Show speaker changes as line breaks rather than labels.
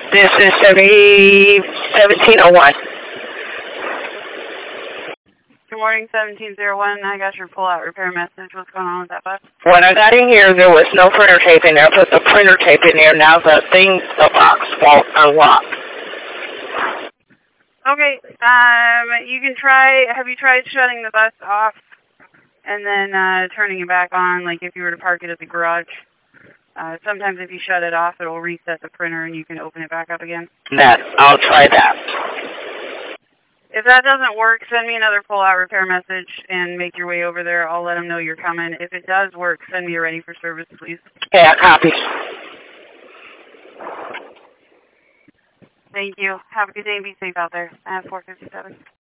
This is 1701.
Good morning, 1701. I got your pull-out repair message. What's going on with that bus?
When I got in here, there was no printer tape in there. I put the printer tape in there. Now the box won't unlock.
Okay, you can try, have you tried shutting the bus off and then turning it back on, like if you were to park it at the garage? Sometimes if you shut it off, it'll reset the printer and you can open it back up again.
I'll try that.
If that doesn't work, send me another pull-out repair message and make your way over there. I'll let them know you're coming. If it does work, send me a ready for service, please.
Yeah, copy.
Thank you. Have a good day and be safe out there. I have 457.